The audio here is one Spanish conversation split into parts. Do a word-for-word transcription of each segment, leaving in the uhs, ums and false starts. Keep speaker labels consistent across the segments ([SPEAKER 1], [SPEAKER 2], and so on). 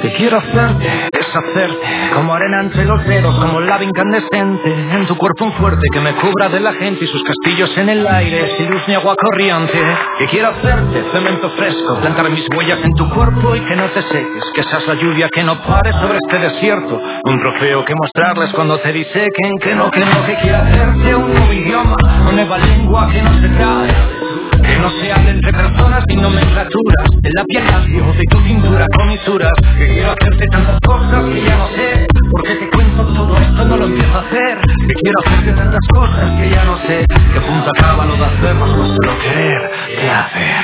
[SPEAKER 1] Que quiero hacerte, deshacerte, como arena entre los dedos, como lava incandescente. En tu cuerpo un fuerte que me cubra de la gente y sus castillos en el aire, sin luz ni agua corriente. Que quiero hacerte cemento fresco, plantar mis huellas en tu cuerpo y que no te seques. Que seas la lluvia que no pare sobre este desierto, un trofeo que mostrarles cuando te disequen. Que no, que no, que quiero hacerte un nuevo idioma, una nueva lengua que no se trae, que no se hable entre personas sin nomenclaturas. En la piel lacio de tu cintura con misuras. Que quiero hacerte tantas cosas que ya no sé por qué te cuento todo esto, no lo empiezo a hacer. Que quiero hacerte tantas cosas que ya no sé qué punto acaba lo de hacernos, no solo querer, qué hacer.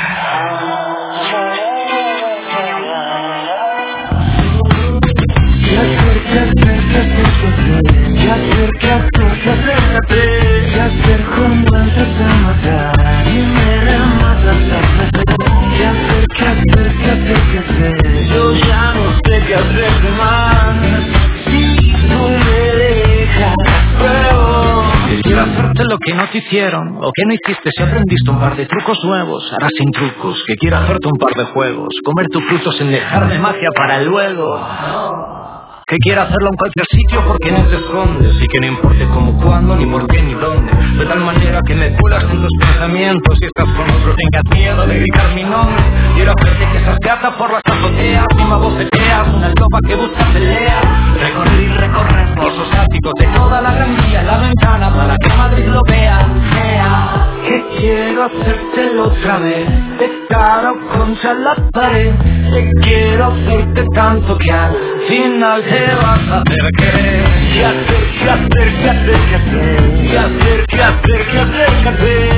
[SPEAKER 2] ¿Qué hacer, qué hacer, qué hacer, qué hacer, qué hacer, qué hacer, qué hacer como antes de matar y me rematas a hacer? ¿Qué hacer, qué hacer, qué hacer, qué hacer? Yo ya no sé qué hacer más si tú me dejas, pero
[SPEAKER 1] quiero hacerte lo que no te hicieron, o que no hiciste si aprendiste un par de trucos nuevos. Ahora sin trucos, que quiero hacerte un par de juegos, comer tu fruto sin dejarme magia para luego. Que quiera hacerlo en cualquier sitio porque no te escondes, y que no importe cómo, cuándo, ni por qué, ni dónde. De tal manera que me culas en tus pensamientos y estás con otro, tengas miedo de gritar mi nombre. Quiero hacerte que seas gata por las azoteas y me voceteas, una loba que busca pelea. Recorrer y recorrer por los áticos de toda la gran vía, la ventana para que Madrid lo vea. Vea.
[SPEAKER 2] Que quiero hacértelo otra vez, de cara o contra la pared. Te quiero hacerte tanto que al final te vas a hacer querer. ¿Qué hacer, qué hacer, qué hacer, qué hacer? ¿Qué hacer, qué hacer, qué hacer, qué hacer?